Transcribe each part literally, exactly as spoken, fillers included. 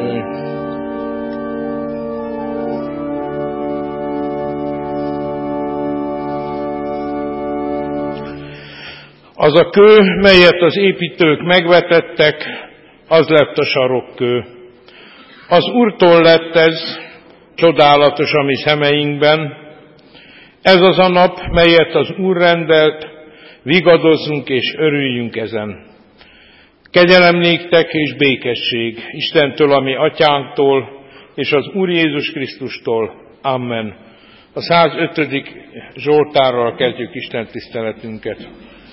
Az a kő, melyet az építők megvetettek, az lett a sarokkő. Az Úrtól lett ez, csodálatos a mi szemeinkben. Ez az a nap, melyet az Úr rendelt, vigadozzunk és örüljünk ezen. Kegyelem néktek és békesség Istentől, a mi atyánktól, és az Úr Jézus Krisztustól. Amen. A százötödik Zsoltárral kezdjük Isten tiszteletünket.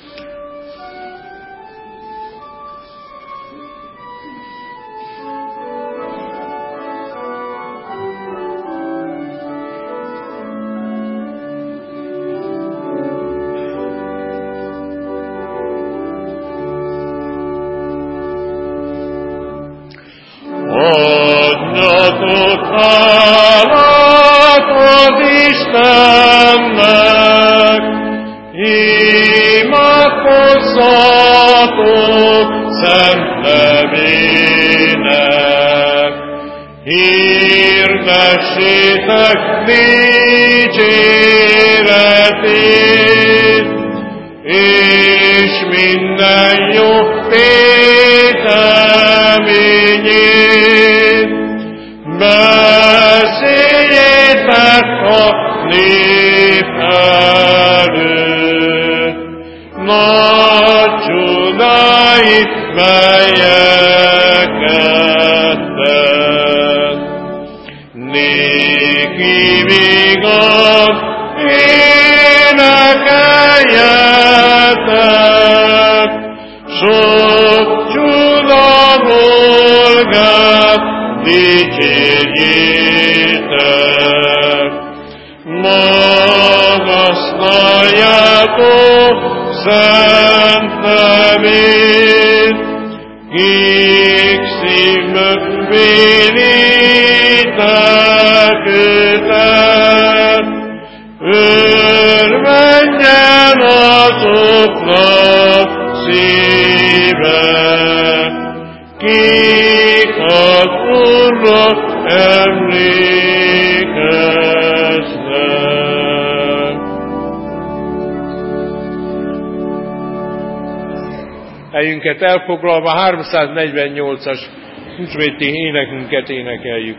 Helyünket elfoglalva háromszáznegyvennyolcas húsvéti énekünket énekeljük.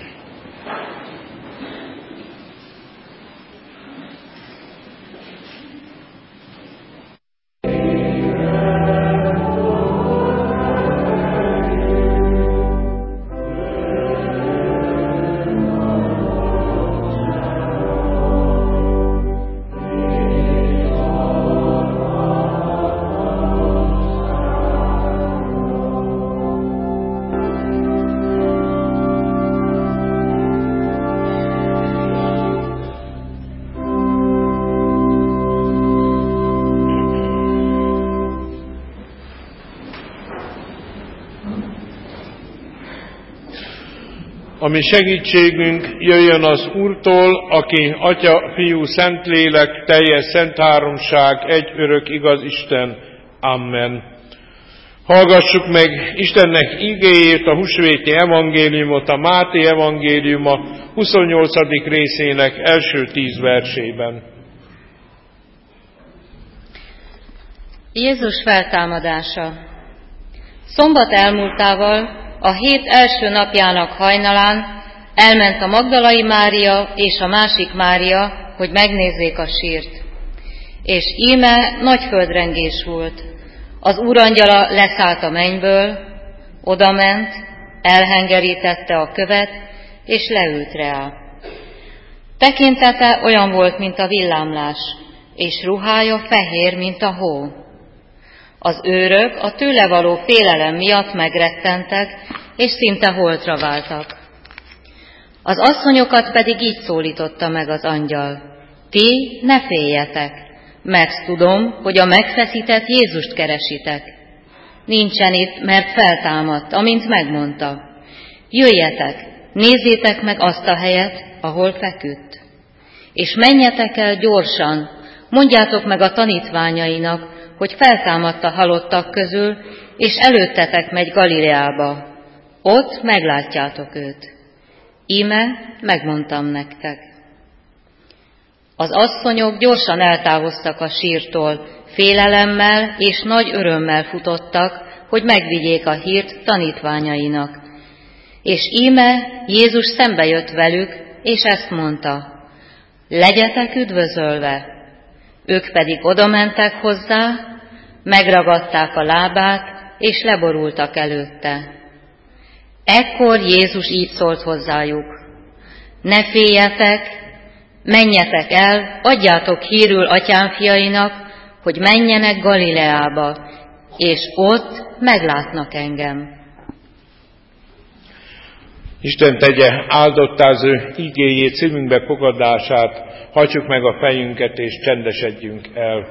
A mi segítségünk jöjjön az Úrtól, aki Atya, Fiú, Szentlélek, teljes szent háromság, egy örök igaz Isten. Amen. Hallgassuk meg Istennek igéjét, a húsvéti evangéliumot, a Máté evangéliuma huszonnyolcadik részének első tíz versében. Jézus feltámadása. Szombat elmúltával, a hét első napjának hajnalán elment a Magdalai Mária és a másik Mária, hogy megnézzék a sírt. És íme nagy földrengés volt. Az úrangyala leszállt a mennyből, odament, elhengerítette a követ, és leült rá. Tekintete olyan volt, mint a villámlás, és ruhája fehér, mint a hó. Az őrök a tőle való félelem miatt megrettentek, és szinte holtra váltak. Az asszonyokat pedig így szólította meg az angyal: ti ne féljetek, mert tudom, hogy a megfeszített Jézust keresitek. Nincsen itt, mert feltámadt, amint megmondta. Jöjjetek, nézzétek meg azt a helyet, ahol feküdt. És menjetek el gyorsan, mondjátok meg a tanítványainak, hogy feltámadt a halottak közül, és előttetek megy Galileába. Ott meglátjátok őt. Íme megmondtam nektek. Az asszonyok gyorsan eltávoztak a sírtól, félelemmel és nagy örömmel futottak, hogy megvigyék a hírt tanítványainak. És íme Jézus szembe jött velük, és ezt mondta: legyetek üdvözölve! Ők pedig odamentek hozzá, megragadták a lábát, és leborultak előtte. Ekkor Jézus így szólt hozzájuk: ne féljetek, menjetek el, adjátok hírül atyám fiainak, hogy menjenek Galileába, és ott meglátnak engem. Isten tegye áldottá az ő igéjét, szívünkbe fogadását, hajtsuk meg a fejünket és csendesedjünk el.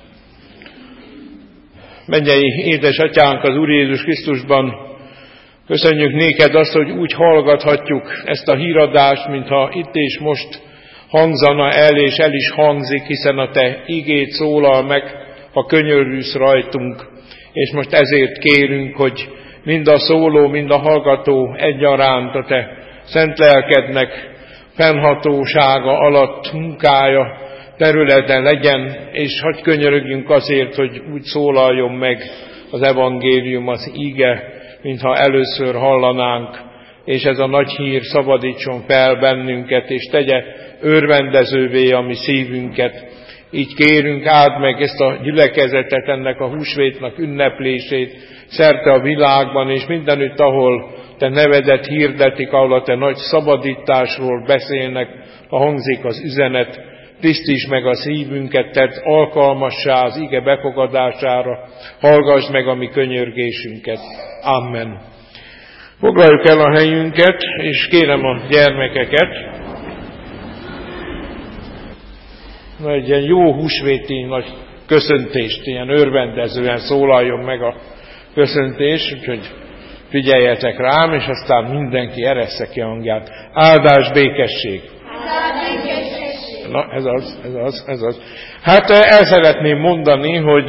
Mennyei édesatyánk az Úr Jézus Krisztusban, köszönjük néked azt, hogy úgy hallgathatjuk ezt a híradást, mintha itt és most hangzana el, és el is hangzik, hiszen a te igéd szólal meg, ha könyörülsz rajtunk, és most ezért kérünk, hogy mind a szóló, mind a hallgató egyaránt a te szent lelkednek fennhatósága alatt munkája területen legyen, és hadd könyörögjünk azért, hogy úgy szólaljon meg az evangélium, az ige, mintha először hallanánk, és ez a nagy hír szabadítson fel bennünket, és tegye örvendezővé a mi szívünket. Így kérünk, áld meg ezt a gyülekezetet, ennek a húsvétnak ünneplését szerte a világban, és mindenütt, ahol te nevedet hirdetik, ahol a te nagy szabadításról beszélnek, ha hangzik az üzenet, tisztíts meg a szívünket, tedd alkalmassá az ige befogadására, hallgass meg a mi könyörgésünket. Amen. Foglaljuk el a helyünket, és kérem a gyermekeket, egy ilyen jó húsvéti nagy köszöntést, ilyen örvendezően szólaljon meg a köszöntés, úgyhogy figyeljetek rám, és aztán mindenki eressze ki hangját. Áldás, békesség! Na, ez az, ez az, ez az. Hát el szeretném mondani, hogy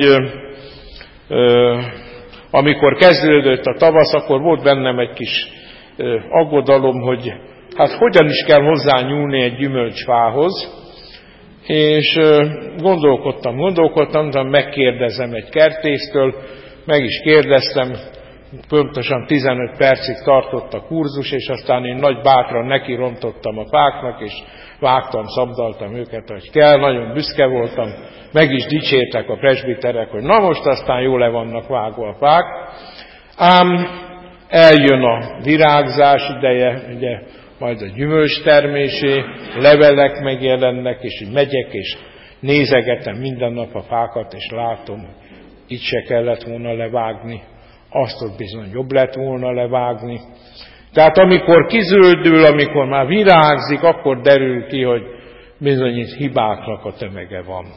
ö, amikor kezdődött a tavasz, akkor volt bennem egy kis ö, aggodalom, hogy hát hogyan is kell hozzányúlni egy gyümölcsfához, és ö, gondolkodtam, gondolkodtam, de megkérdezem egy kertésztől, meg is kérdeztem, pontosan tizenöt percig tartott a kurzus, és aztán én nagy bátran nekirontottam a fáknak, és vágtam, szabdaltam őket, hogy kell, nagyon büszke voltam, meg is dicsértek a presbiterek, hogy na most aztán jól le vannak vágva a fák. Ám eljön a virágzás ideje, ugye majd a gyümölcs termésé, levelek megjelennek, és így megyek, és nézegetem minden nap a fákat, és látom, hogy itt se kellett volna levágni, azt ott bizony jobb lett volna levágni. Tehát amikor kizöldül, amikor már virágzik, akkor derül ki, hogy bizony itt hibáknak a tömege van.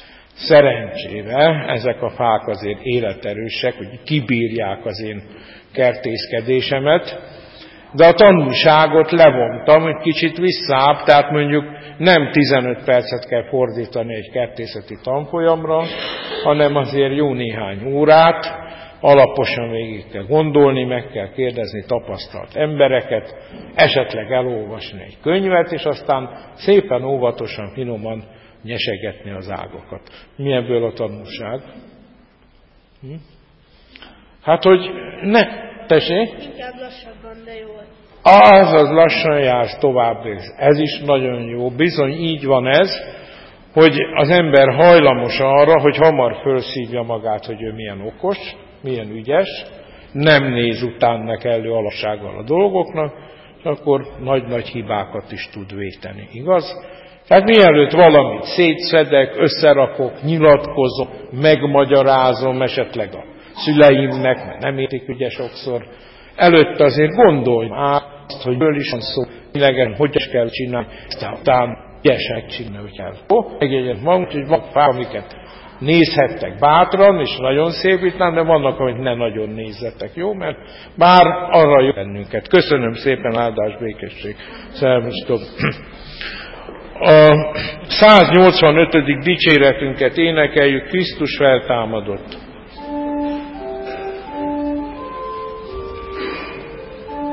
Szerencsére ezek a fák azért életerősek, hogy kibírják az én kertészkedésemet, de a tanulságot levontam, hogy kicsit visszább, tehát mondjuk nem tizenöt percet kell fordítani egy kertészeti tanfolyamra, hanem azért jó néhány órát, alaposan végig kell gondolni, meg kell kérdezni tapasztalt embereket, esetleg elolvasni egy könyvet, és aztán szépen, óvatosan, finoman nyesegetni az ágakat. Mi ebből a tanulság? Hm? Hát, hogy ne, tessék? Inkább lassabban, de jól. Azaz lassan jársz, tovább végsz. Ez is nagyon jó. Bizony így van ez, hogy az ember hajlamos arra, hogy hamar fölszívja magát, hogy ő milyen okos, milyen ügyes, nem néz utána kellő alassággal a dolgoknak, és akkor nagy-nagy hibákat is tud véteni. Igaz? Tehát mielőtt valamit szétszedek, összerakok, nyilatkozom, megmagyarázom esetleg a szüleimnek, mert nem értik ugye sokszor, előtte azért gondolj át, hogy ből is van szó, tényleg, hogy is kell csinálni, aztán ügyesek csinálni kell. Ó, megjegyzett magunk, hogy van fák, amiket nézhettek bátran, és nagyon szépítlen, de vannak, amit ne nagyon nézzetek, jó? Mert bár arra jó bennünket. Köszönöm szépen, áldás, békesség. Szervusztok! A száznyolcvanötödik dicséretünket énekeljük, Krisztus feltámadott.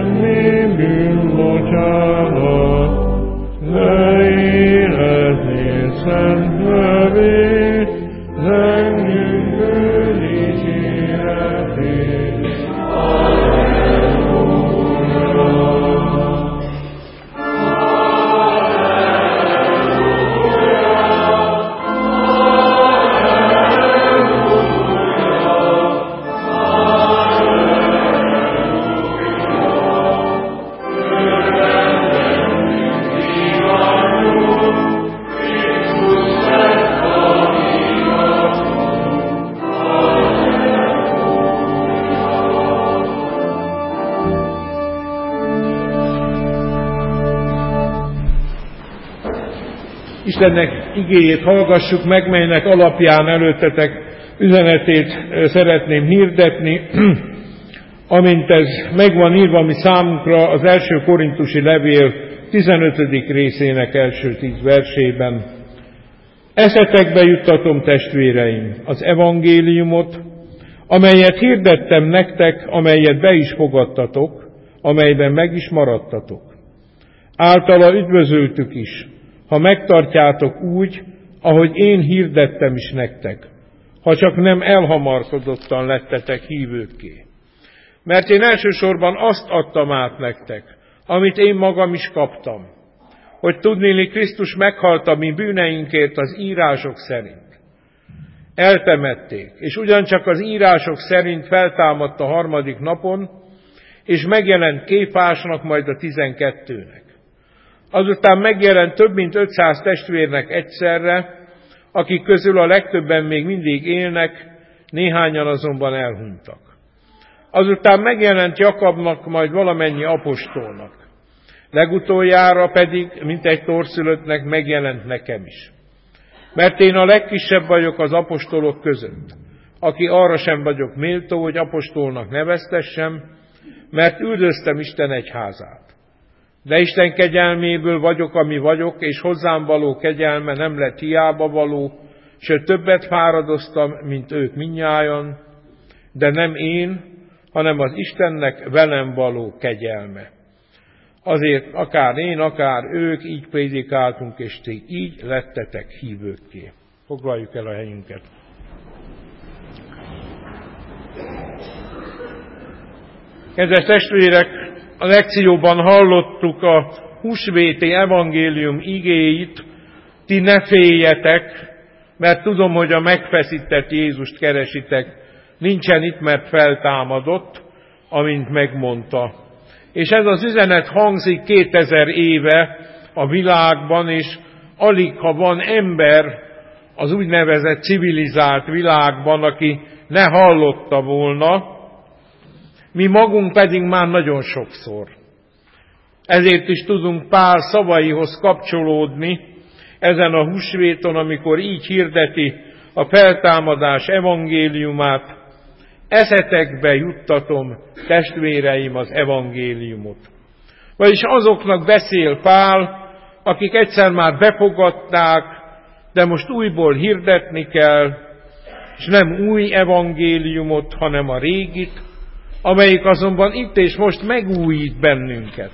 semmi bűnbocsánat, ne érezzél szent nevét, zengjünk ő dicséretét. Istennek igéjét hallgassuk meg, melynek alapján előttetek üzenetét szeretném hirdetni, amint ez meg van írva a mi számunkra az első korintusi levél tizenötödik részének első tíz versében. Eszetekbe juttatom, testvéreim, az evangéliumot, amelyet hirdettem nektek, amelyet be is fogadtatok, amelyben meg is maradtatok. Általa üdvözöltük is, ha megtartjátok úgy, ahogy én hirdettem is nektek, ha csak nem elhamarkodottan lettetek hívőkké. Mert én elsősorban azt adtam át nektek, amit én magam is kaptam, hogy tudnéli Krisztus meghalt a mi bűneinkért az írások szerint. Eltemették, és ugyancsak az írások szerint feltámadt a harmadik napon, és megjelent Kéfásnak, majd a tizenkettőnek. Azután megjelent több mint ötszáz testvérnek egyszerre, akik közül a legtöbben még mindig élnek, néhányan azonban elhunytak. Azután megjelent Jakabnak, majd valamennyi apostolnak. Legutoljára pedig, mint egy torszülöttnek, megjelent nekem is. Mert én a legkisebb vagyok az apostolok között, aki arra sem vagyok méltó, hogy apostolnak neveztessem, mert üldöztem Isten egyházát. De Isten kegyelméből vagyok, ami vagyok, és hozzám való kegyelme nem lett hiába való, sőt többet fáradoztam, mint ők mindnyájan, de nem én, hanem az Istennek velem való kegyelme. Azért akár én, akár ők így prédikáltunk, és ti így lettetek hívőkké. Foglaljuk el a helyünket. Kedves testvérek, a lekcióban hallottuk a húsvéti evangélium igéit, ti ne féljetek, mert tudom, hogy a megfeszített Jézust keresitek. Nincsen itt, mert feltámadott, amint megmondta. És ez az üzenet hangzik kétezer éve a világban, és alig ha van ember az úgynevezett civilizált világban, aki ne hallotta volna, mi magunk pedig már nagyon sokszor. Ezért is tudunk Pál szavaihoz kapcsolódni ezen a húsvéton, amikor így hirdeti a feltámadás evangéliumát. Eszetekbe juttatom, testvéreim, az evangéliumot. Vagyis azoknak beszél Pál, akik egyszer már befogadták, de most újból hirdetni kell, és nem új evangéliumot, hanem a régit, amelyik azonban itt és most megújít bennünket.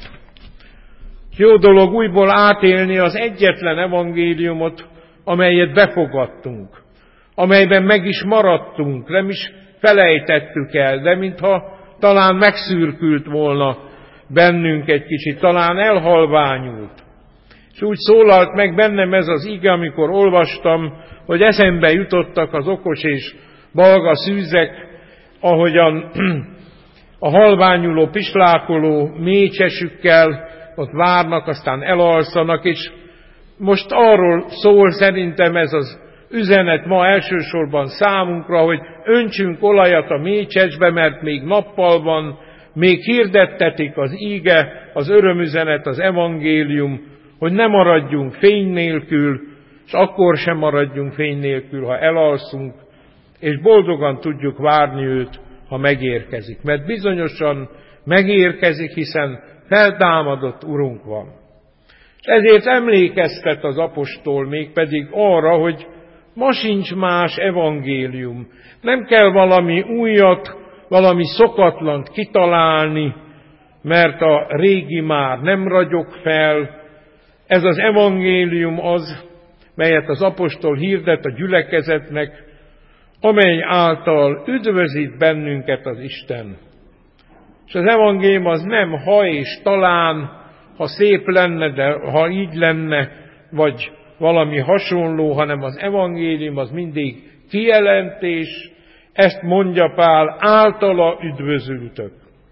Jó dolog újból átélni az egyetlen evangéliumot, amelyet befogadtunk, amelyben meg is maradtunk, nem is felejtettük el, de mintha talán megszürkült volna bennünk egy kicsit, talán elhalványult. És úgy szólalt meg bennem ez az ige, amikor olvastam, hogy eszembe jutottak az okos és balga szűzek, ahogyan a halványuló, pislákoló mécsesükkel ott várnak, aztán elalszanak, és most arról szól szerintem ez az üzenet ma elsősorban számunkra, hogy öntsünk olajat a mécsesbe, mert még nappal van, még hirdettetik az íge, az örömüzenet, az evangélium, hogy ne maradjunk fény nélkül, és akkor sem maradjunk fény nélkül, ha elalszunk, és boldogan tudjuk várni őt, ha megérkezik. Mert bizonyosan megérkezik, hiszen feltámadott Urunk van. És ezért emlékeztet az apostol mégpedig arra, hogy ma sincs más evangélium. Nem kell valami újat, valami szokatlant kitalálni, mert a régi már nem ragyog fel. Ez az evangélium az, melyet az apostol hirdet a gyülekezetnek, amely által üdvözít bennünket az Isten. És az evangélium az nem ha és talán, ha szép lenne, de ha így lenne, vagy valami hasonló, hanem az evangélium az mindig kijelentés, ezt mondja Pál, általa üdvözültök.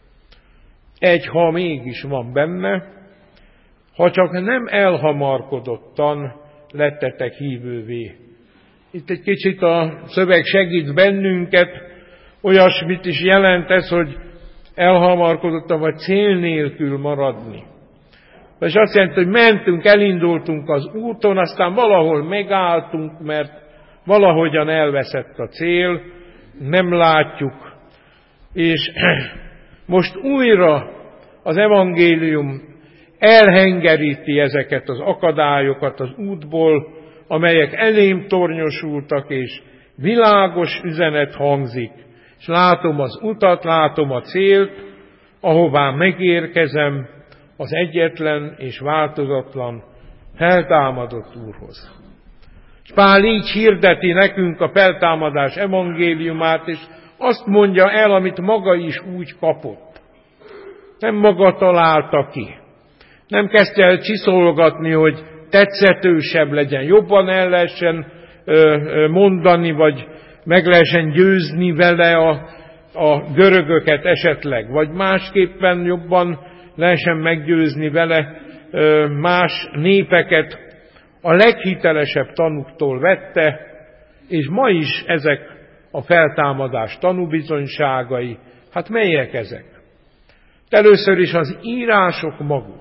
Egy ha mégis van benne, ha csak nem elhamarkodottan lettetek hívővé. Itt egy kicsit a szöveg segít bennünket, olyasmit is jelent ez, hogy elhamarkodottan vagy cél nélkül maradni. És azt jelenti, hogy mentünk, elindultunk az úton, aztán valahol megálltunk, mert valahogyan elveszett a cél, nem látjuk. És most újra az evangélium elhengeríti ezeket az akadályokat az útból, amelyek elém tornyosultak, és világos üzenet hangzik. És látom az utat, látom a célt, ahová megérkezem, az egyetlen és változatlan feltámadott Úrhoz. És Pál így hirdeti nekünk a feltámadás evangéliumát, és azt mondja el, amit maga is úgy kapott. Nem maga találta ki. Nem kezdte el csiszolgatni, hogy tetszetősebb legyen, jobban el lehessen mondani, vagy meg lehessen győzni vele a, a görögöket esetleg, vagy másképpen jobban lehessen meggyőzni vele más népeket. A leghitelesebb tanuktól vette, és ma is ezek a feltámadás tanúbizonyságai. Hát melyek ezek? Először is az írások maguk.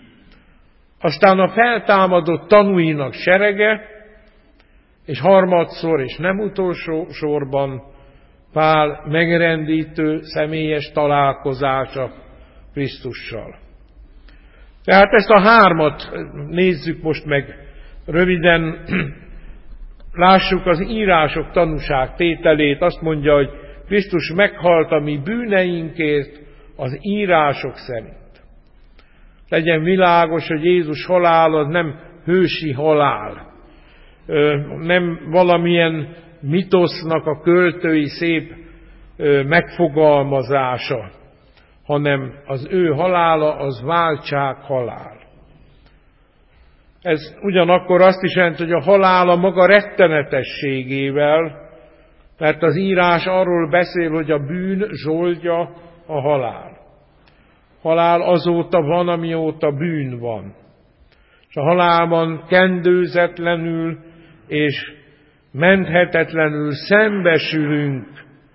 Aztán a feltámadott tanúinak serege, és harmadszor, és nem utolsó sorban Pál megrendítő személyes találkozása Krisztussal. Tehát ezt a hármat nézzük most meg röviden. Lássuk az írások tanúság tételét. Azt mondja, hogy Krisztus meghalt a mi bűneinkért az írások szerint. Legyen világos, hogy Jézus halál az nem hősi halál. Nem valamilyen mitosznak a költői szép megfogalmazása, hanem az ő halála az váltság halál. Ez ugyanakkor azt is jelenti, hogy a halála maga rettenetességével, mert az írás arról beszél, hogy a bűn zsoldja a halál. Halál azóta van, amióta bűn van. És a halálban kendőzetlenül és menthetetlenül szembesülünk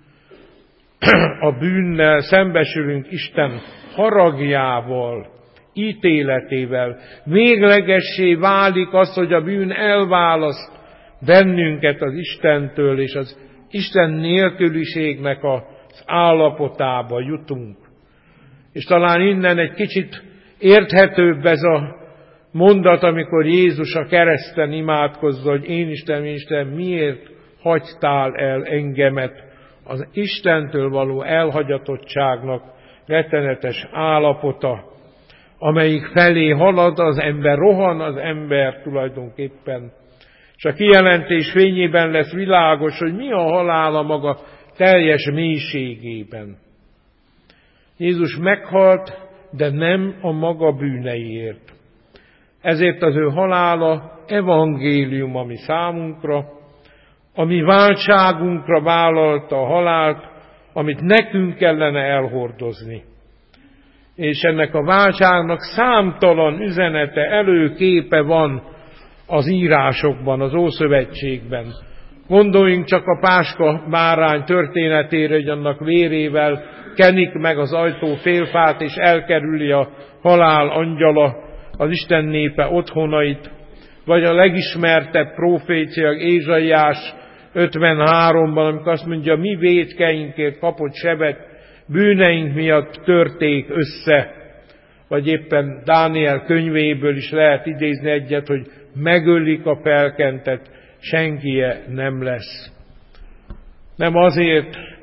a bűnnel, szembesülünk Isten haragjával, ítéletével. Véglegessé válik az, hogy a bűn elválaszt bennünket az Istentől, és az Isten nélküliségnek az állapotába jutunk. És talán innen egy kicsit érthetőbb ez a mondat, amikor Jézus a kereszten imádkozza, hogy én Isten, én Isten, miért hagytál el engemet? Az Istentől való elhagyatottságnak rettenetes állapota, amelyik felé halad az ember, rohan az ember tulajdonképpen. És a kijelentés fényében lesz világos, hogy mi a halála maga teljes mélységében. Jézus meghalt, de nem a maga bűneiért. Ezért az ő halála evangélium a mi számunkra, a mi váltságunkra vállalta a halált, amit nekünk kellene elhordozni. És ennek a váltságnak számtalan üzenete, előképe van az írásokban, az Ószövetségben. Gondoljunk csak a Páska bárány történetére, hogy annak vérével kenik meg az ajtó félfát, és elkerüli a halál angyala az Isten népe otthonait, vagy a legismertebb profécia Ézsaiás ötvenháromban, amikor azt mondja, mi vétkeinkért kapott sebet, bűneink miatt törték össze, vagy éppen Dániel könyvéből is lehet idézni egyet, hogy megölik a felkentet, senkie nem lesz. Nem azért,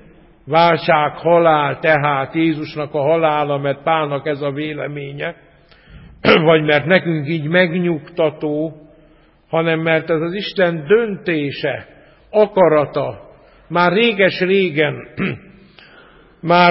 Válság, halál, tehát Jézusnak a halála, mert Pálnak ez a véleménye, vagy mert nekünk így megnyugtató, hanem mert ez az Isten döntése, akarata, már réges-régen, már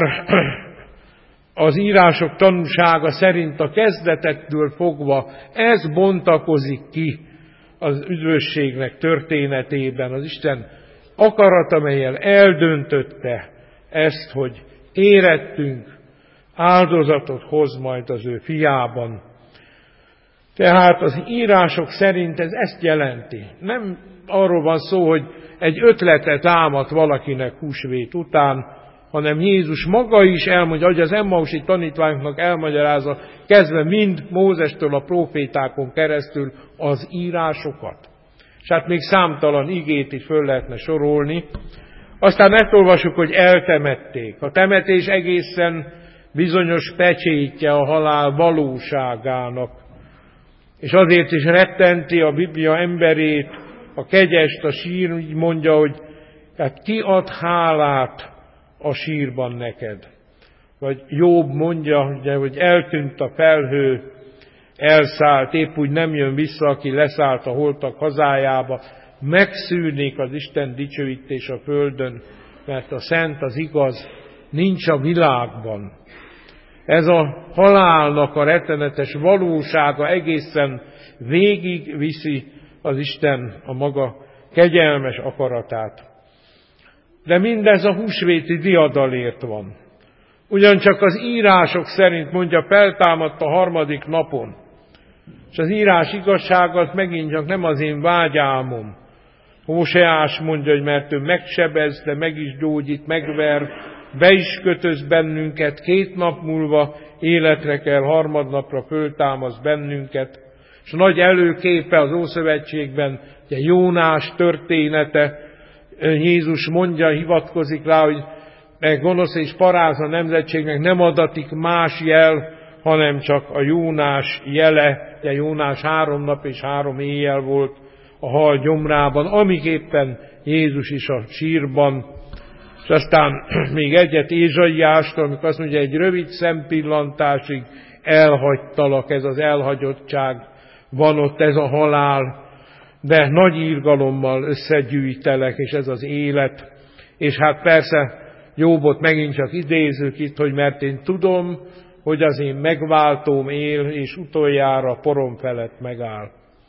az írások tanúsága szerint a kezdetektől fogva ez bontakozik ki az üdvösségnek történetében. Az Isten akarata, amellyel eldöntötte ezt, hogy érettünk áldozatot hoz majd az ő fiában. Tehát az írások szerint ez ezt jelenti. Nem arról van szó, hogy egy ötletet támad valakinek húsvét után, hanem Jézus maga is elmondja, hogy az emmausi tanítványoknak elmagyarázza, kezdve mind Mózestől a prófétákon keresztül az írásokat. És hát még számtalan igét is föl lehetne sorolni. Aztán ezt olvasjuk, hogy eltemették. A temetés egészen bizonyos pecsétje a halál valóságának. És azért is rettenti a Biblia emberét, a kegyest, a sír, úgy mondja, hogy hát ki ad hálát a sírban neked. Vagy Jobb mondja, ugye, hogy eltűnt a felhő, elszállt, épp úgy nem jön vissza, aki leszállt a holtak hazájába, megszűnik az Isten dicsőítés a földön, mert a szent, az igaz nincs a világban. Ez a halálnak a rettenetes valósága egészen végig viszi az Isten a maga kegyelmes akaratát. De mindez a húsvéti diadalért van. Ugyancsak az írások szerint, mondja, feltámadt a harmadik napon. És az írás igazsága az megint csak nem az én vágyálmom. Hóseás mondja, hogy mert ő megsebez, de meg is gyógyít, megver, be is kötöz bennünket, két nap múlva életre kell, harmadnapra föltámaszt bennünket. És nagy előképe az Ószövetségben ugye Jónás története, Jézus mondja, hivatkozik rá, hogy meg gonosz és paráz a nemzetségnek nem adatik más jel, hanem csak a Jónás jele. Ugye Jónás három nap és három éjjel volt a hal gyomrában, amíg éppen Jézus is a sírban. És aztán még egyet Ézsaiástól, amikor azt mondja, egy rövid szempillantásig elhagytalak, ez az elhagyottság van ott, ez a halál, de nagy írgalommal összegyűjtelek, és ez az élet. És hát persze Jóbot megint csak idézők itt, hogy mert én tudom, hogy az én megváltóm él, és utoljára porom felett megáll.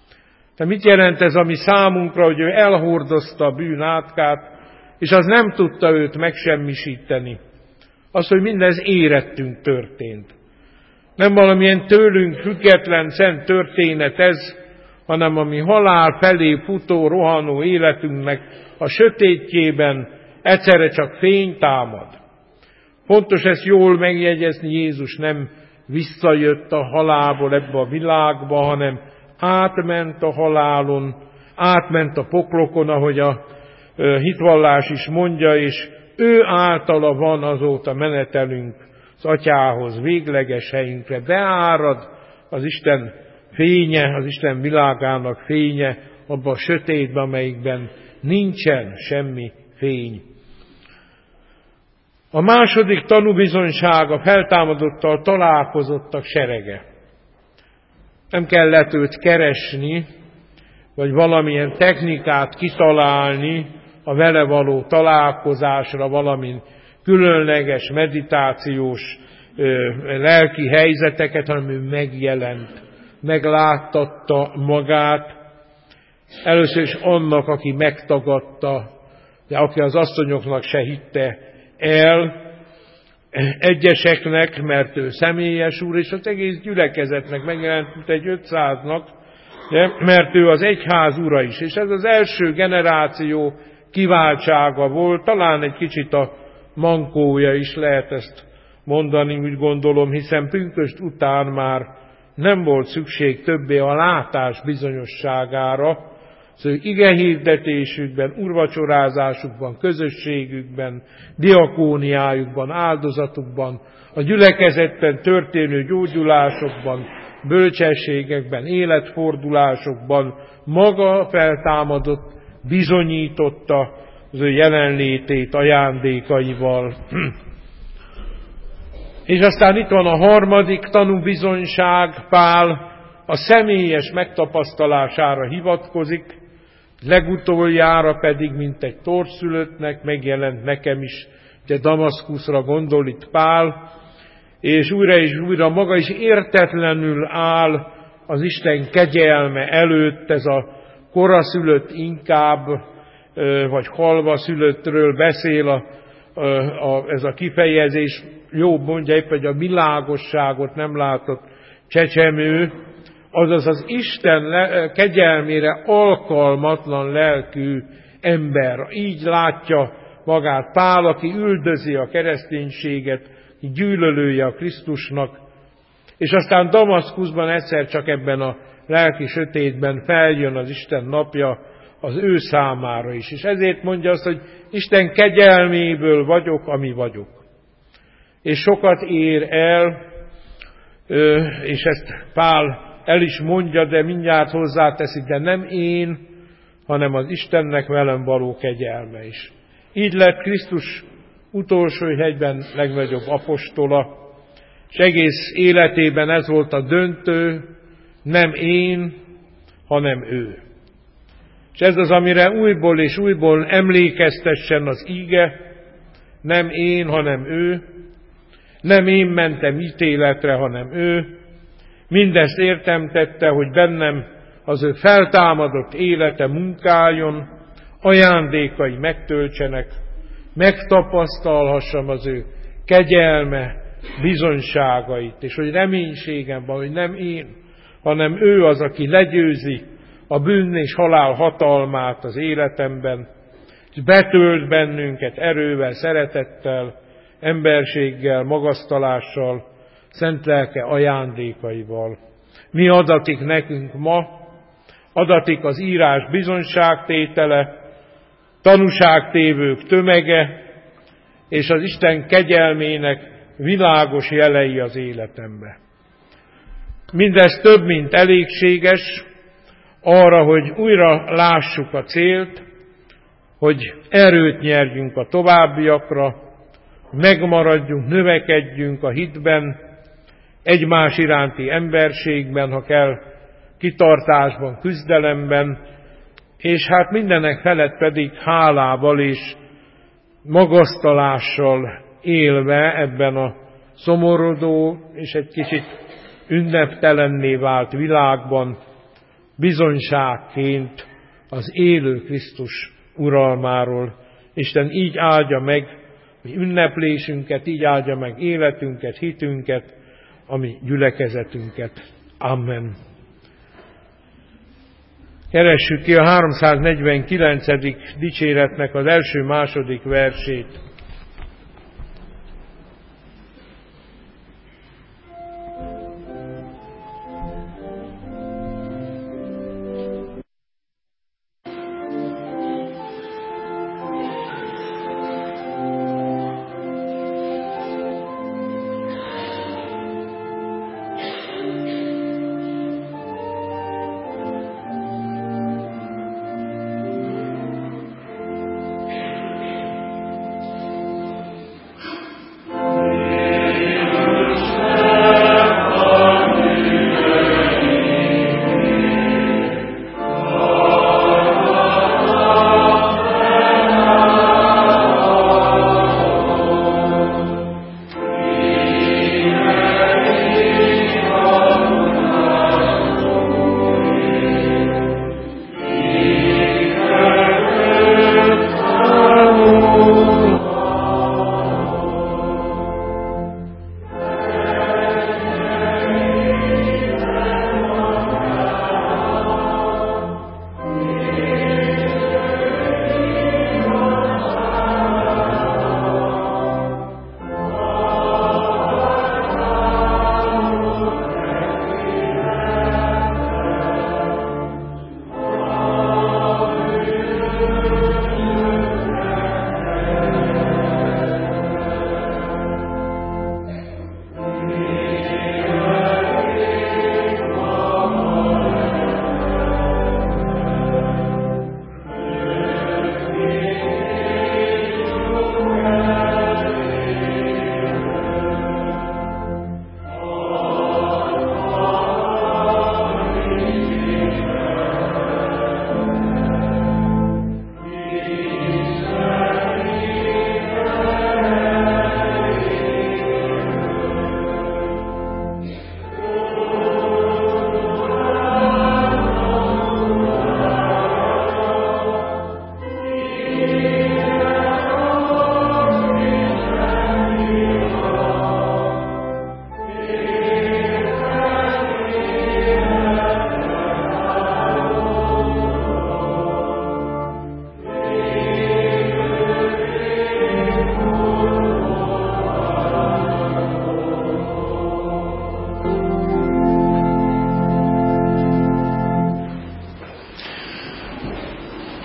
De mit jelent ez, ami számunkra, hogy ő elhordozta a bűn átkát, és az nem tudta őt megsemmisíteni. Az, hogy mindez érettünk történt. Nem valamilyen tőlünk független szent történet ez, hanem a mi halál felé futó, rohanó életünknek a sötétjében egyszerre csak fény támad. Fontos ezt jól megjegyezni, Jézus nem visszajött a halálból ebbe a világba, hanem átment a halálon, átment a poklokon, ahogy a hitvallás is mondja, és ő általa van azóta menetelünk az Atyához, végleges helyünkre. Beárad az Isten fénye, az Isten világának fénye abba a sötétbe, amelyikben nincsen semmi fény. A második tanúbizonyság a feltámadottal találkozottak serege. Nem kellett őt keresni, vagy valamilyen technikát kitalálni a vele való találkozásra, valamint különleges meditációs ö, lelki helyzeteket, hanem ő megjelent, megláttatta magát. Először is annak, aki megtagadta, de aki az asszonyoknak se hitte el, egyeseknek, mert ő személyes úr, és az egész gyülekezetnek megjelent, mint egy ötszáznak, de, mert ő az egyház ura is. És ez az első generáció kiváltsága volt, talán egy kicsit a mankója is lehet ezt mondani, úgy gondolom, hiszen pünkösd után már nem volt szükség többé a látás bizonyosságára, szóval igehirdetésükben, urvacsorázásukban, közösségükben, diakóniájukban, áldozatukban, a gyülekezetben történő gyógyulásokban, bölcsességekben, életfordulásokban maga feltámadott, bizonyította, az ő jelenlétét ajándékaival. És aztán itt van a harmadik tanúbizonyság, Pál a személyes megtapasztalására hivatkozik, legutoljára pedig, mint egy torszülöttnek megjelent nekem is, de Damaszkuszra gondol itt Pál, és újra és újra maga is értetlenül áll az Isten kegyelme előtt, ez a koraszülött inkább, vagy halva szülöttről beszél a, a, ez a kifejezés, jobb mondja épp, hogy a világosságot nem látott csecsemő, azaz az Isten le, kegyelmére alkalmatlan lelkű ember. Így látja magát Pál, aki üldözi a kereszténységet, gyűlölője a Krisztusnak, és aztán Damaszkuszban egyszer csak ebben a lelki sötétben feljön az Isten napja az ő számára is. És ezért mondja azt, hogy Isten kegyelméből vagyok, ami vagyok. És sokat ér el, és ezt Pál el is mondja, de mindjárt hozzáteszi, de nem én, hanem az Istennek velem való kegyelme is. Így lett Krisztus utolsó hegyben legnagyobb apostola, és egész életében ez volt a döntő, nem én, hanem ő. És ez az, amire újból és újból emlékeztessen az íge, nem én, hanem ő, nem én mentem ítéletre, hanem ő. Mindezt értem tette, hogy bennem az ő feltámadott élete munkáljon, ajándékai megtöltsenek, megtapasztalhassam az ő kegyelme, bizonyságait, és hogy reménységem van, hogy nem én, hanem ő az, aki legyőzi a bűn és halál hatalmát az életemben, és betölt bennünket erővel, szeretettel, emberséggel, magasztalással, szent lelke ajándékaival. Mi adatik nekünk ma? Adatik az írás bizonyságtétele, tanúságtévők tömege, és az Isten kegyelmének világos jelei az életembe. Mindez több, mint elégséges arra, hogy újra lássuk a célt, hogy erőt nyerjünk a továbbiakra, megmaradjunk, növekedjünk a hitben, egymás iránti emberségben, ha kell, kitartásban, küzdelemben, és hát mindenek felett pedig hálával és magasztalással élve ebben a szomorodó és egy kicsit ünneptelenné vált világban bizonyságként az élő Krisztus uralmáról. Isten így áldja meg mi ünneplésünket, így áldja meg életünket, hitünket, a mi gyülekezetünket. Amen. Keressük ki a háromszáznegyvenkilencedik dicséretnek az első-második versét.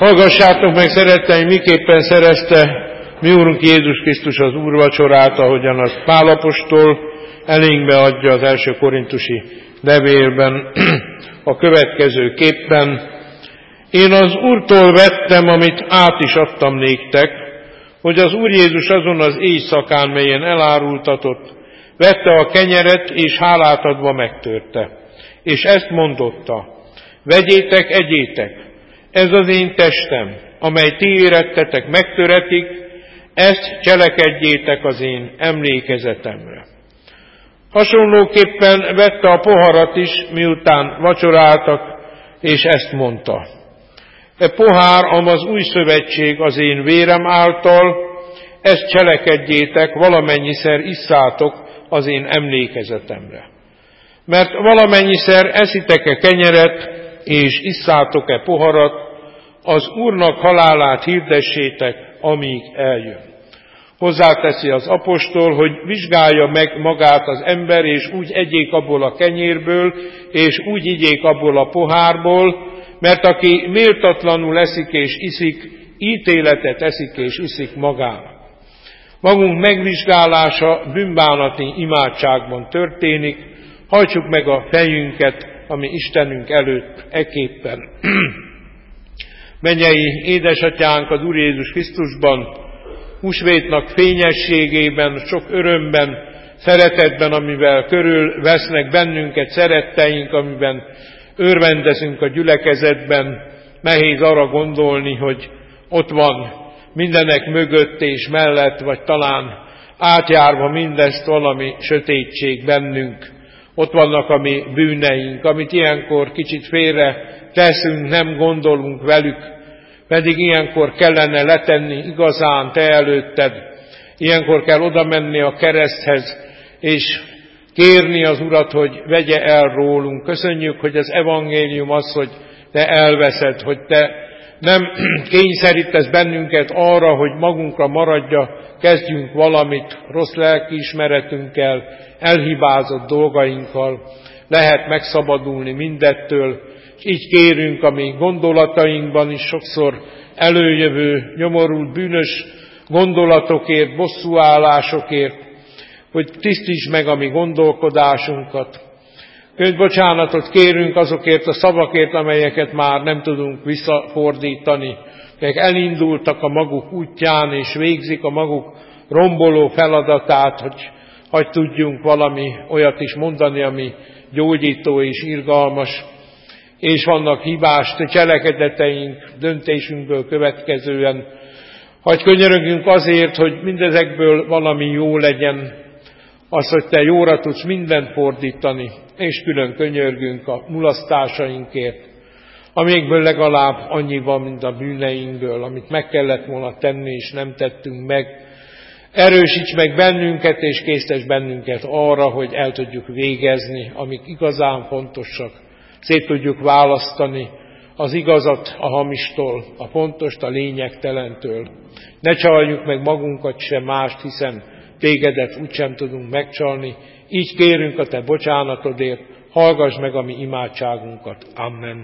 Hallgassátok meg, szeretteim, miképpen szerezte mi Úrunk Jézus Krisztus az úrvacsorát, ahogyan az Pál apostol elénkbe adja az első korintusi levélben a következő képpen. Én az Úrtól vettem, amit át is adtam néktek, hogy az Úr Jézus azon az éjszakán, melyen elárultatott, vette a kenyeret, és hálát adva megtörte. És ezt mondotta: vegyétek, egyétek, ez az én testem, amely ti érettetek megtöretik, ezt cselekedjétek az én emlékezetemre. Hasonlóképpen vette a poharat is, miután vacsoráltak, és ezt mondta: e pohár, amaz új szövetség az én vérem által, ezt cselekedjétek, valamennyiszer isszátok az én emlékezetemre. Mert valamennyiszer eszitek-e kenyeret, és isszátok-e poharat, az Úrnak halálát hirdessétek, amíg eljön. Hozzáteszi az apostol, hogy vizsgálja meg magát az ember, és úgy egyék abból a kenyérből, és úgy igyék abból a pohárból, mert aki méltatlanul eszik és iszik, ítéletet eszik és iszik magának. Magunk megvizsgálása bűnbánati imádságban történik, hajtsuk meg a fejünket, ami Istenünk előtt eképpen. Mennyei édesatyánk az Úr Jézus Krisztusban, húsvétnak fényességében, sok örömben, szeretetben, amivel körül vesznek bennünket szeretteink, amiben örvendezünk a gyülekezetben, nehéz arra gondolni, hogy ott van mindenek mögött és mellett, vagy talán átjárva mindezt valami sötétség bennünk. Ott vannak a mi bűneink, amit ilyenkor kicsit félre teszünk, nem gondolunk velük, pedig ilyenkor kellene letenni igazán te előtted. Ilyenkor kell oda menni a kereszthez, és kérni az Urat, hogy vegye el rólunk. Köszönjük, hogy az evangélium az, hogy te elveszed, hogy te nem kényszerítesz bennünket arra, hogy magunkra maradja, kezdjünk valamit rossz lelkiismeretünkkel, elhibázott dolgainkkal. Lehet megszabadulni mindettől, és így kérünk a mi gondolatainkban is sokszor előjövő, nyomorult, bűnös gondolatokért, bosszúállásokért, hogy tisztítsd meg a mi gondolkodásunkat. Könyv bocsánatot kérünk azokért a szavakért, amelyeket már nem tudunk visszafordítani, akik elindultak a maguk útján, és végzik a maguk romboló feladatát, hogy hagy tudjunk valami olyat is mondani, ami gyógyító és irgalmas, és vannak hibás cselekedeteink, döntésünkből következően. Hagy könyörögjünk azért, hogy mindezekből valami jó legyen, az, hogy te jóra tudsz mindent fordítani, és külön könyörgünk a mulasztásainkért, amikből legalább annyi van, mint a bűneinkből, amit meg kellett volna tenni, és nem tettünk meg. Erősíts meg bennünket, és késztes bennünket arra, hogy el tudjuk végezni, amik igazán fontosak. Szét tudjuk választani az igazat a hamistól, a fontost a lényegtelentől. Ne csaljuk meg magunkat sem mást, hiszen tégedet úgysem tudunk megcsalni. Így kérünk a te bocsánatodért, hallgass meg a mi imádságunkat. Amen.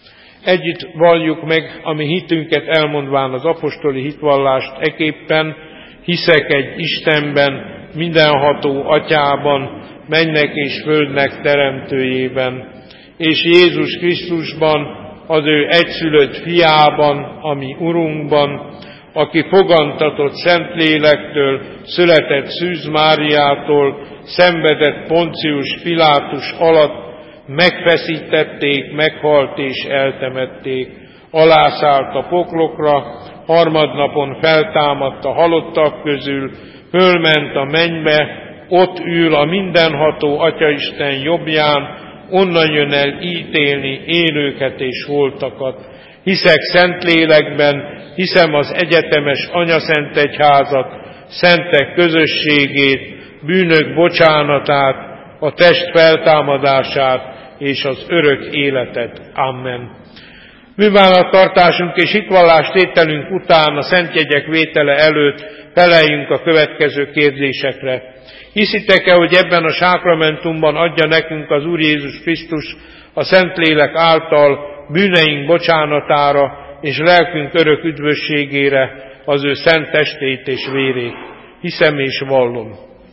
Együtt valljuk meg a mi hitünket, elmondván az apostoli hitvallást eképpen: hiszek egy Istenben, mindenható Atyában, mennek és földnek teremtőjében, és Jézus Krisztusban, az ő egyszülött fiában, ami Urunkban, aki fogantatott Szentlélektől, született Szűz Máriától, szenvedett Poncius Pilátus alatt, megfeszítették, meghalt és eltemették, alászállt a poklokra, harmadnapon feltámadt a halottak közül, fölment a mennybe, ott ül a mindenható Atyaisten jobbján, onnan jön el ítélni élőket és holtakat. Hiszek Szentlélekben, hiszem az egyetemes Anyaszent Egyházat, szentek közösségét, bűnök bocsánatát, a test feltámadását és az örök életet. Amen. Bűnvállaltartásunk és hitvallás tételünk után a szentjegyek vétele előtt feleljünk a következő kérdésekre. Hiszitek-e, hogy ebben a sákramentumban adja nekünk az Úr Jézus Krisztus a Szentlélek által bűneink bocsánatára és lelkünk örök üdvösségére az ő szent testét és vérét. Hiszem és vallom.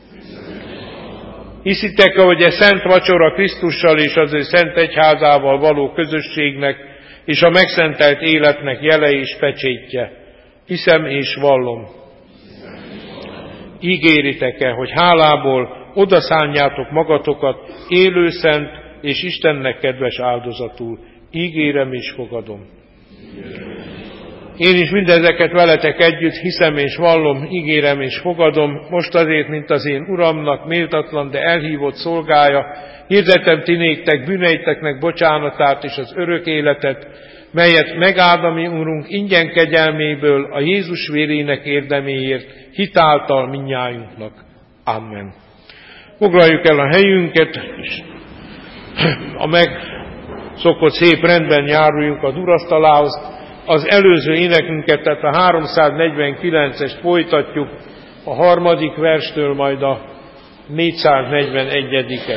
Hiszitek-e, hogy e szent vacsora Krisztussal és az ő szent egyházával való közösségnek és a megszentelt életnek jele és pecsétje? Hiszem és vallom. Ígéritek-e, hogy hálából odaszánjátok magatokat élő, szent és Istennek kedves áldozatul? Ígérem és fogadom. Én is mindezeket veletek együtt hiszem és vallom, ígérem és fogadom, most azért, mint az én Uramnak méltatlan, de elhívott szolgája, hirdetem ti néktek bűneiteknek bocsánatát és az örök életet, melyet megáld a mi Urunk ingyen kegyelméből a Jézus vérének érdeméért, hitáltal mindnyájunknak. Amen. Foglaljuk el a helyünket, és a megszokott szép rendben járuljunk az úrasztalához. Az előző énekünket, tehát a háromszáznegyvenkilencest folytatjuk, a harmadik verstől majd a négyszáznegyvenegyediket.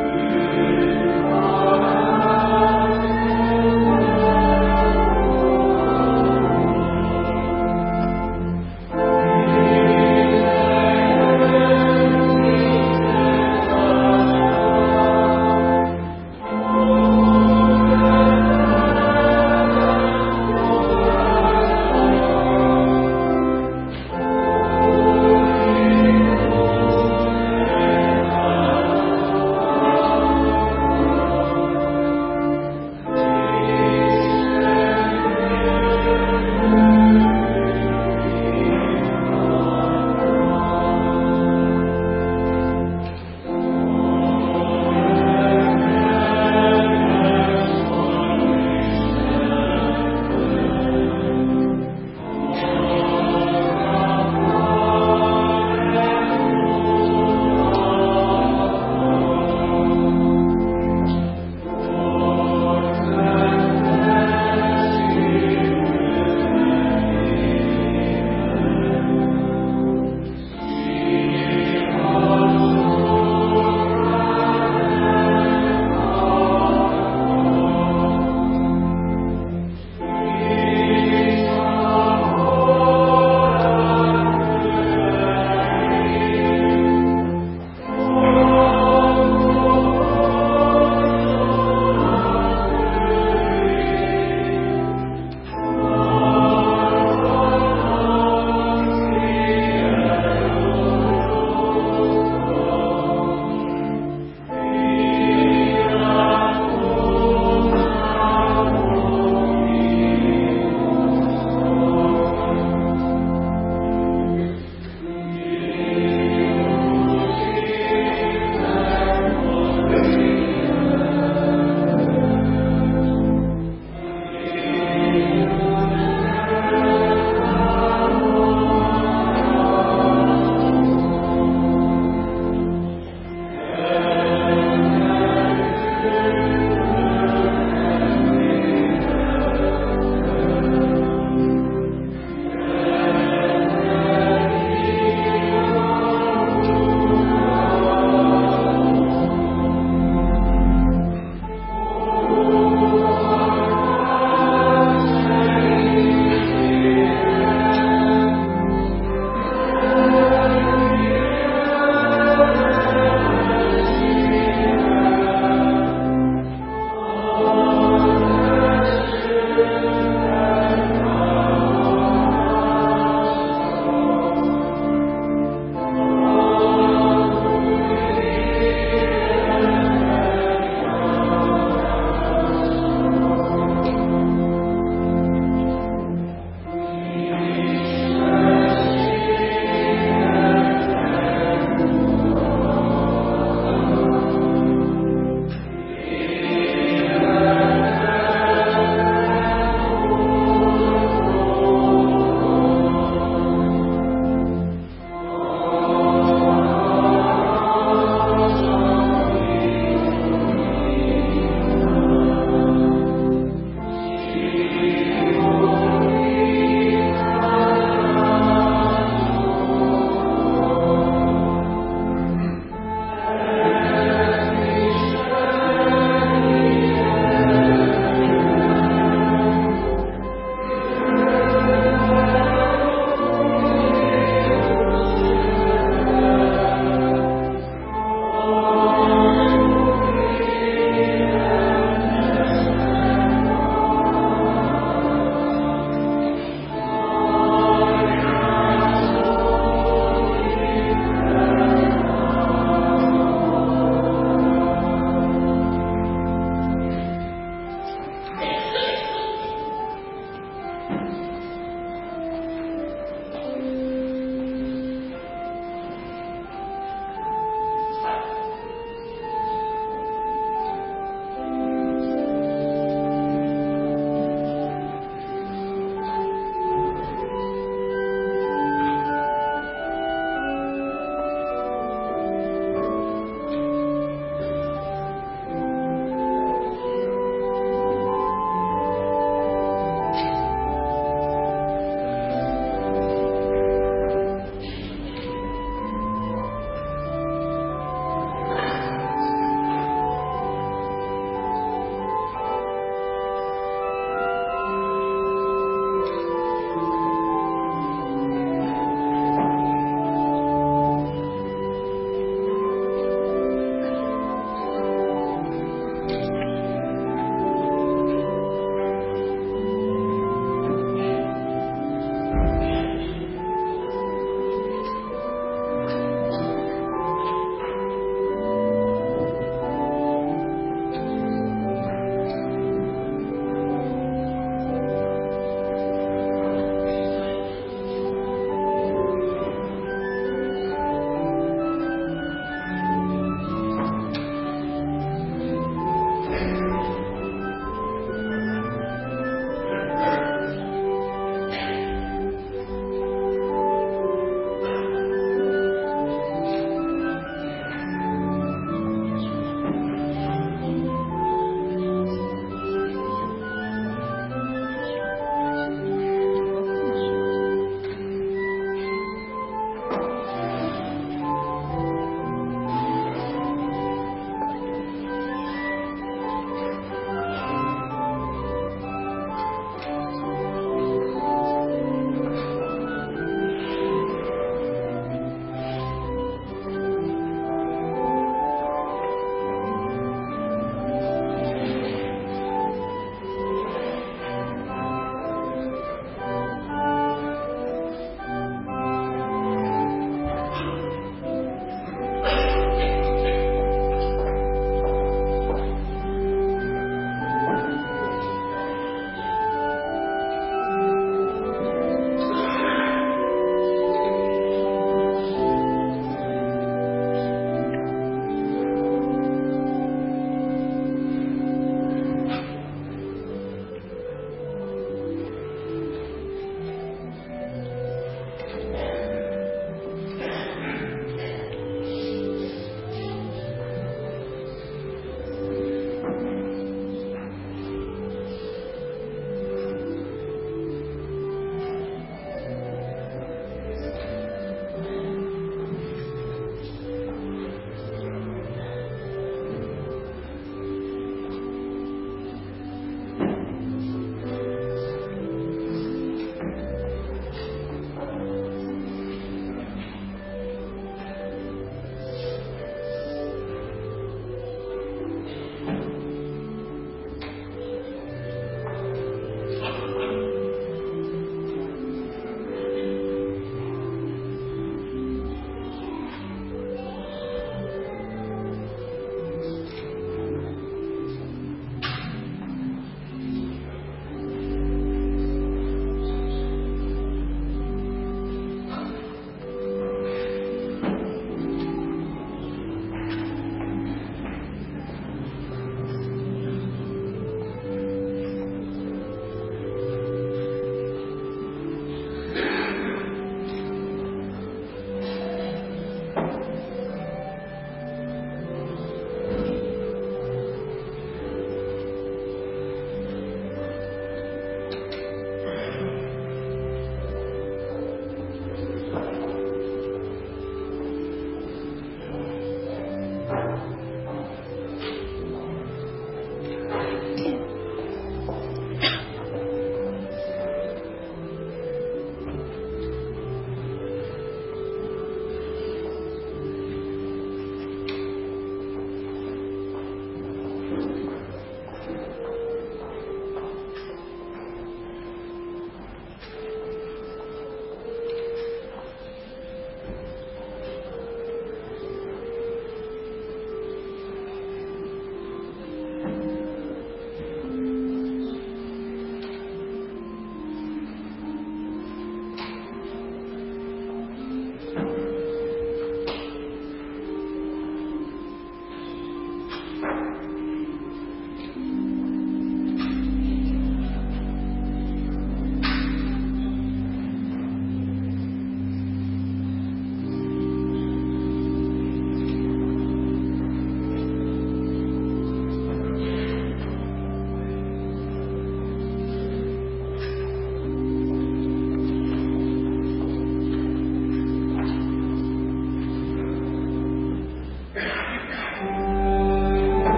Amen.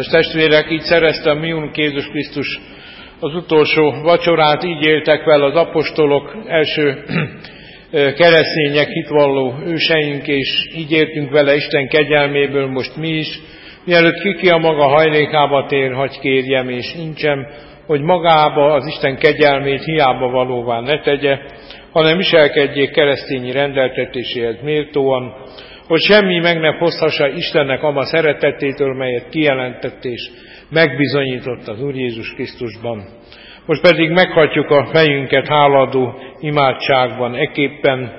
Kedves testvérek, így szerezte a mi Úrunk Jézus Krisztus az utolsó vacsorát, így éltek vele az apostolok, első keresztények, hitvalló őseink, és így értünk vele Isten kegyelméből most mi is. Mielőtt kiki a maga hajlékába tér, hagy kérjem és incsem, hogy magába az Isten kegyelmét hiába valóvá ne tegye, hanem viselkedjék keresztényi rendeltetéséhez méltóan, hogy semmi meg ne foszthassa Istennek ama szeretetétől, melyet kijelentett és megbizonyított az Úr Jézus Krisztusban. Most pedig meghajtjuk a fejünket háladó imádságban, ekképpen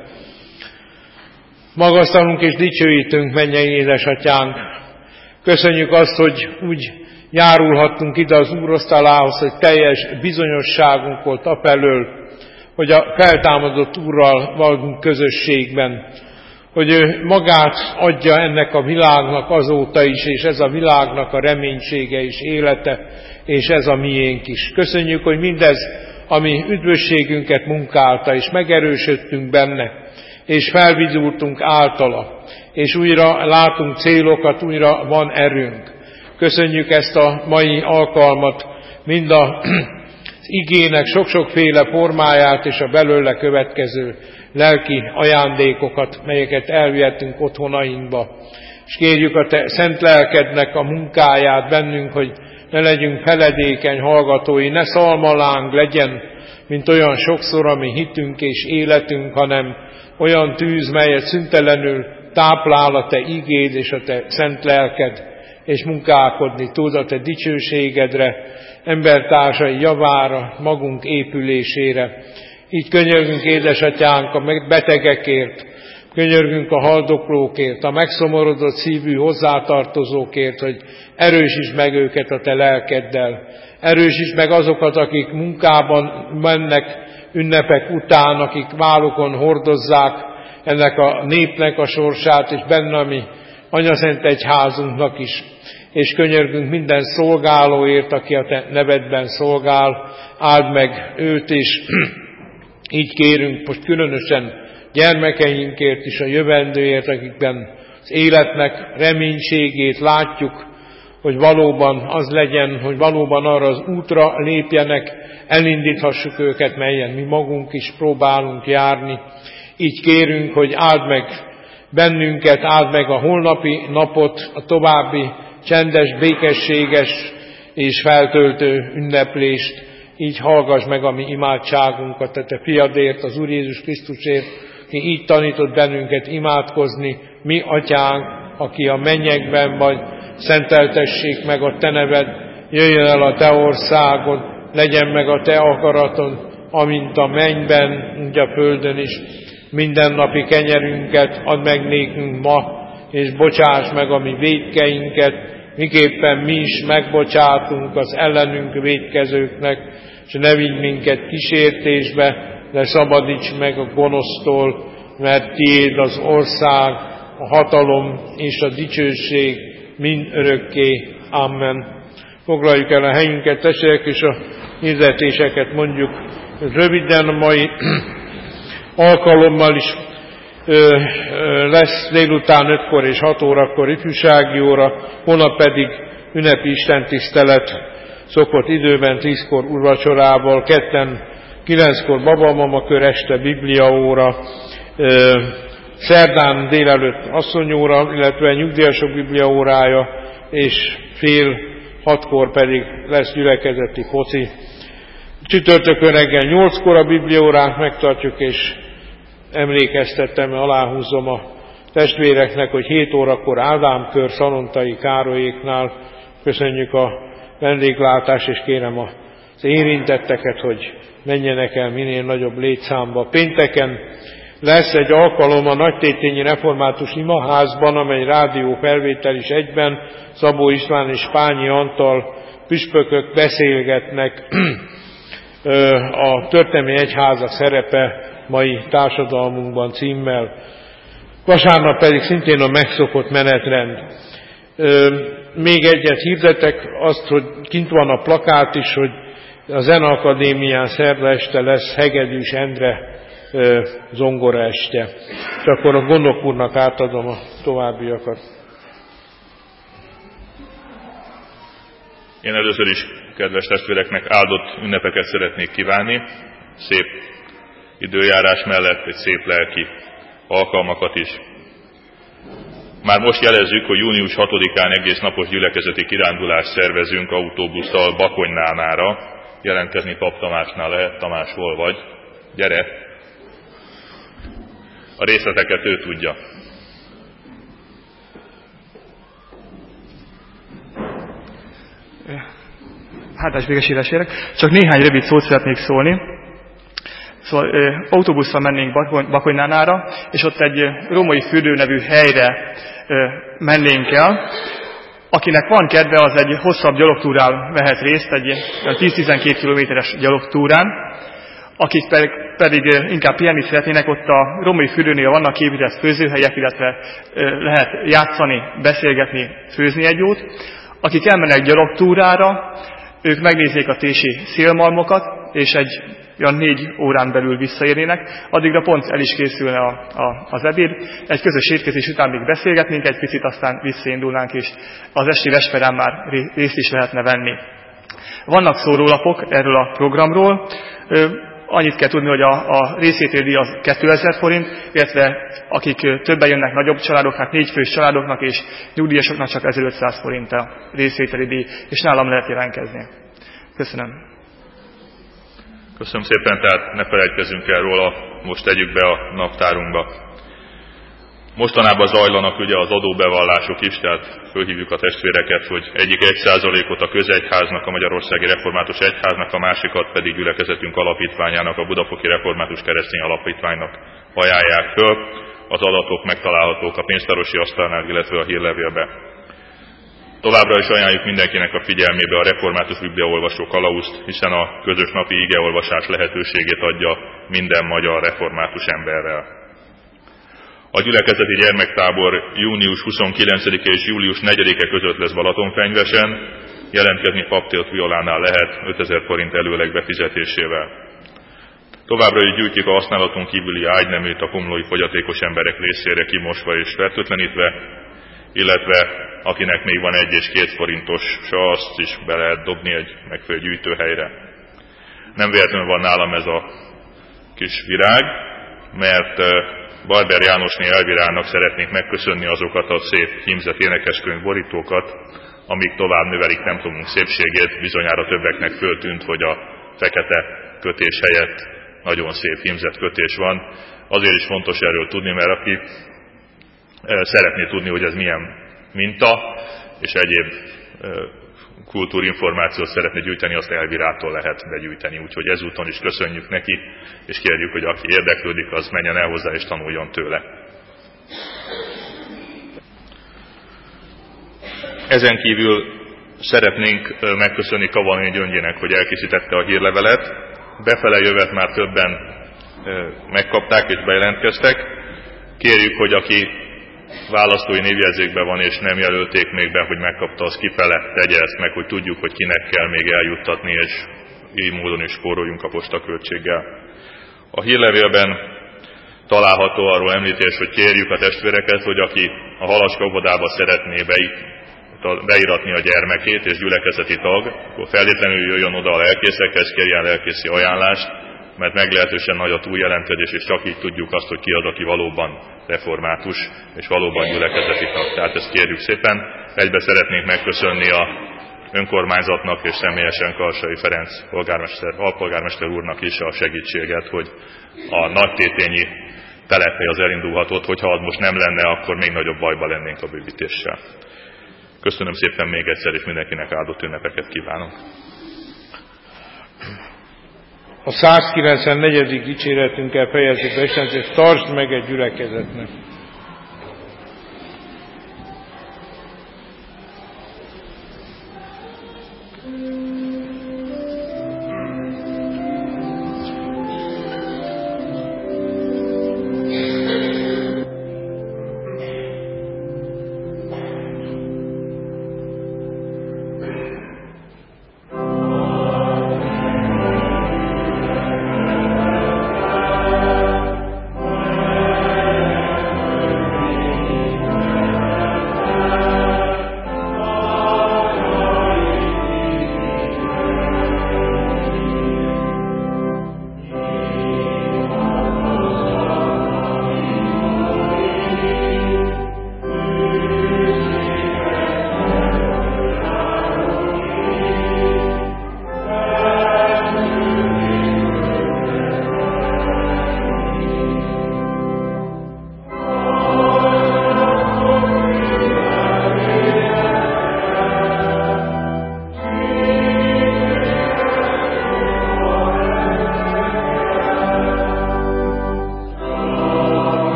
magasztalunk és dicsőítünk, mennyei édesatyánk. Köszönjük azt, hogy úgy járulhattunk ide az úrasztalához, hogy teljes bizonyosságunk volt afelől, hogy a feltámadott Úrral vagyunk közösségben, hogy ő magát adja ennek a világnak azóta is, és ez a világnak a reménysége és élete, és ez a miénk is. Köszönjük, hogy mindez, ami üdvösségünket munkálta, és megerősödtünk benne, és felvidultunk általa, és újra látunk célokat, újra van erőnk. Köszönjük ezt a mai alkalmat, mind az igének sok-sokféle formáját, és a belőle következő lelki ajándékokat, melyeket elvihetünk otthonainkba. És kérjük a te szent lelkednek a munkáját bennünk, hogy ne legyünk feledékeny hallgatói, ne szalmaláng legyen, mint olyan sokszor, ami hitünk és életünk, hanem olyan tűz, melyet szüntelenül táplál a te igéd és a te szent lelked, és munkálkodni tud a te dicsőségedre, embertársai javára, magunk épülésére. Így könyörgünk, édesatyánk, a betegekért, könyörgünk a haldoklókért, a megszomorodott szívű hozzátartozókért, hogy erősítsd meg őket a te lelkeddel. Erősítsd meg azokat, akik munkában mennek ünnepek után, akik vállukon hordozzák ennek a népnek a sorsát, és benne a mi anyaszent egyházunknak is. És könyörgünk minden szolgálóért, aki a te nevedben szolgál, áld meg őt is. Így kérünk most különösen gyermekeinkért is, a jövendőért, akikben az életnek reménységét látjuk, hogy valóban az legyen, hogy valóban arra az útra lépjenek, elindíthassuk őket, melyen mi magunk is próbálunk járni. Így kérünk, hogy áld meg bennünket, áld meg a holnapi napot, a további csendes, békességes és feltöltő ünneplést. Így hallgass meg a mi imádságunkat, a te fiadért, az Úr Jézus Krisztusért, ki így tanított bennünket imádkozni, mi atyánk, aki a mennyekben vagy, szenteltessék meg a te neved, jöjjön el a te országod, legyen meg a te akaratod, amint a mennyben, úgy a földön is. Mindennapi kenyerünket add meg nékünk ma, és bocsáss meg a mi vétkeinket, miképpen mi is megbocsátunk az ellenünk vétkezőknek, és ne vigy minket kísértésbe, de szabadíts meg a gonosztól, mert tiéd az ország, a hatalom és a dicsőség mind örökké. Amen. Foglaljuk el a helyünket, testvérek, és a hirdetéseket mondjuk röviden. A mai alkalommal is ö, ö, lesz délután ötkor és hat órakor ifjúsági óra, holnap pedig ünnepi istentisztelet szokott időben tízkor úrvacsorával, ketten kilenckor babamama kör, este bibliaóra, ö, szerdán délelőtt asszonyóra, illetve nyugdíjasok bibliaórája, és fél hatkor pedig lesz gyülekezeti foci. Csütörtökön reggel nyolckor a bibliaórát megtartjuk, és emlékeztettem, aláhúzom a testvéreknek, hogy hét órakor Ádámkör Szalontai Károlyéknál. Köszönjük a vendéglátást, és kérem az érintetteket, hogy menjenek el minél nagyobb létszámba. Pénteken lesz egy alkalom a Nagytétényi Református Imaházban, amely rádió felvétel is egyben, Szabó István és Pányi Antal püspökök beszélgetnek a történelmi egyházak szerepe mai társadalmunkban címmel. Vasárnap pedig szintén a megszokott menetrend. Még egyet hirdetek, azt, hogy kint van a plakát is, hogy a Zeneakadémián szerda este lesz Hegedűs Endre zongora este. És akkor a gondok úrnak átadom a továbbiakat. Én először is, kedves testvéreknek, áldott ünnepeket szeretnék kívánni, szép időjárás mellett egy szép lelki alkalmakat is. Már most jelezzük, hogy június hatodikán egész napos gyülekezeti kirándulást szervezünk autóbusszal Bakonynánára. Jelentkezni Pap Tamásnál lehet. Tamás, hol vagy? Gyere! A részleteket ő tudja. Hálás békességre érek. Csak néhány rövid szót szeretnék szólni. Szóval ö, autóbusszal mennénk Bakonynánára, és ott egy római fürdő nevű helyre ö, mennénk el. Akinek van kedve, az egy hosszabb gyalogtúrán vehet részt, egy tíz-tizenkét kilométeres gyalogtúrán. Akik pedig, pedig inkább pihenni szeretnének, ott a római fürdőnél vannak épített főzőhelyek, illetve ö, lehet játszani, beszélgetni, főzni egy jót. Akik elmennek gyalogtúrára, ők megnézzék a tési szélmalmokat, és egy olyan négy órán belül visszaérnének. Addigra pont el is készülne a, a, az ebéd. Egy közös étkezés után még beszélgetnénk egy picit, aztán visszaindulnánk, és az esti vesperán már részt is lehetne venni. Vannak szórólapok erről a programról. Annyit kell tudni, hogy a, a részvételi az kétezer forint, illetve akik többen jönnek, nagyobb családoknak, négy fős családoknak és nyugdíjasoknak csak ezerötszáz forint a részvételi díj, és nálam lehet jelentkezni. Köszönöm. Köszönöm szépen, tehát ne felejtkezzünk el róla, most tegyük be a naptárunkba. Mostanában zajlanak ugye az adóbevallások is, tehát fölhívjuk a testvéreket, hogy egyik egy százalékot a közegyháznak, a Magyarországi Református Egyháznak, a másikat pedig gyülekezetünk alapítványának, a Budafoki Református Keresztény Alapítványnak ajánlják föl. Az adatok megtalálhatók a pénztárosi asztalnál, illetve a hírlevélben. Továbbra is ajánljuk mindenkinek a figyelmébe a Református Bibliaolvasó kalauzt, hiszen a közös napi igeolvasás lehetőségét adja minden magyar református emberrel. A gyülekezeti gyermektábor június huszonkilencedike és július negyedike között lesz Balatonfenyvesen, jelentkezni Paptélt Violánál lehet ötezer forint előleg befizetésével. Továbbra is gyűjtjük a használaton kívüli ágyneműt a komlói fogyatékos emberek részére kimosva és fertőtlenítve, illetve akinek még van egy és két forintos se, azt is be lehet dobni egy megfelelő gyűjtőhelyre. Nem véletlenül van nálam ez a kis virág, mert Barber Jánosné Elvirának szeretnék megköszönni azokat a szép hímzett énekeskönyv borítókat, amik tovább növelik templomunk szépségét. Bizonyára többeknek föltűnt, hogy a fekete kötés helyett nagyon szép hímzett kötés van. Azért is fontos erről tudni, mert aki szeretné tudni, hogy ez milyen minta, és egyéb kultúrinformációt szeretné gyűjteni, azt Elvirától lehet begyűjteni. Úgyhogy ezúton is köszönjük neki, és kérjük, hogy aki érdeklődik, az menjen el hozzá és tanuljon tőle. Ezen kívül szeretnénk megköszönni Kavalné Gyöngyének, hogy elkészítette a hírlevelet. Befele jövet már többen megkapták és bejelentkeztek. Kérjük, hogy aki választói névjegyzékben van és nem jelölték még be, hogy megkapta, az kifele tegye ezt meg, hogy tudjuk, hogy kinek kell még eljuttatni, és így módon is spóroljunk a postaköltséggel. A hírlevélben található arról említés, hogy kérjük a testvéreket, hogy aki a Halacska óvodába szeretné beiratni a gyermekét és gyülekezeti tag, akkor feltétlenül jöjjön oda a lelkészekhez, kérjen lelkészi ajánlást, mert meglehetősen nagy a túljelentkezés, és csak így tudjuk azt, hogy ki az, aki valóban református, és valóban gyülekezeti tag. Tehát ezt kérjük szépen. Egybe szeretnénk megköszönni a önkormányzatnak és személyesen Karsai Ferenc polgármester, alpolgármester úrnak is a segítséget, hogy a nagytétényi telephely az elindulhatott, hogyha az most nem lenne, akkor még nagyobb bajba lennénk a bővítéssel. Köszönöm szépen még egyszer, és mindenkinek áldott ünnepeket kívánok. A százkilencvennegyedik dicséretünkkel fejezzük be Istent, és tartsd meg egy gyülekezetnek.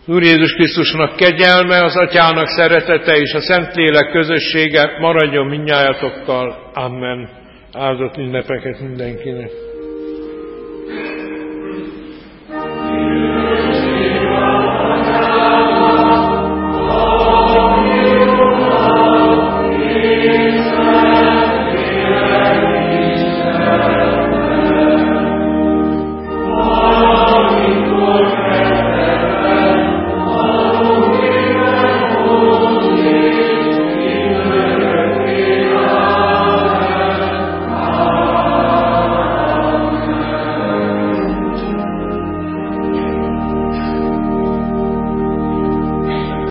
Úr Jézus Krisztusnak kegyelme, az Atyának szeretete és a Szentlélek közössége maradjon mindnyájatokkal. Amen. Áldott ünnepeket mindenkinek.